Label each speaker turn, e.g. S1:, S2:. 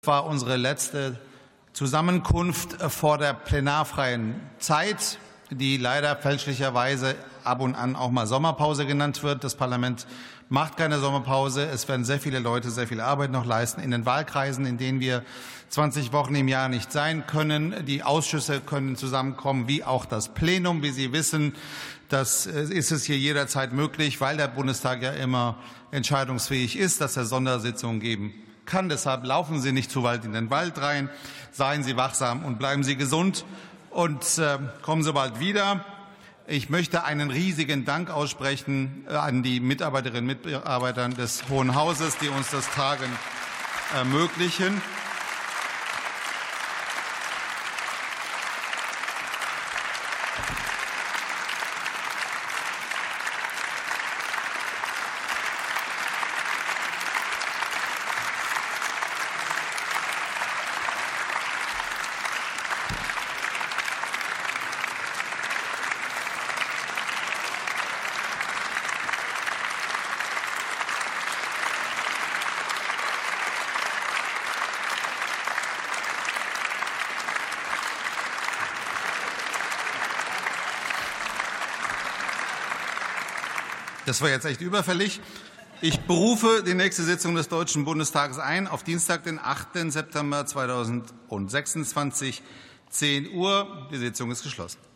S1: War unsere letzte Zusammenkunft vor der plenarfreien Zeit, die leider fälschlicherweise ab und an auch mal Sommerpause genannt wird. Das Parlament macht keine Sommerpause. Es werden sehr viele Leute sehr viel Arbeit noch leisten in den Wahlkreisen, in denen wir 20 Wochen im Jahr nicht sein können. Die Ausschüsse können zusammenkommen, wie auch das Plenum. Wie Sie wissen, das ist es hier jederzeit möglich, weil der Bundestag ja immer entscheidungsfähig ist, dass er Sondersitzungen geben kann. Deshalb laufen Sie nicht zu weit in den Wald rein. Seien Sie wachsam und bleiben Sie gesund und kommen Sie bald wieder. Ich möchte einen riesigen Dank aussprechen an die Mitarbeiterinnen und Mitarbeiter des Hohen Hauses, die uns das Tagen ermöglichen. Das war jetzt echt überfällig. Ich berufe die nächste Sitzung des Deutschen Bundestages ein auf Dienstag, den 8. September 2026, 10 Uhr. Die Sitzung ist geschlossen.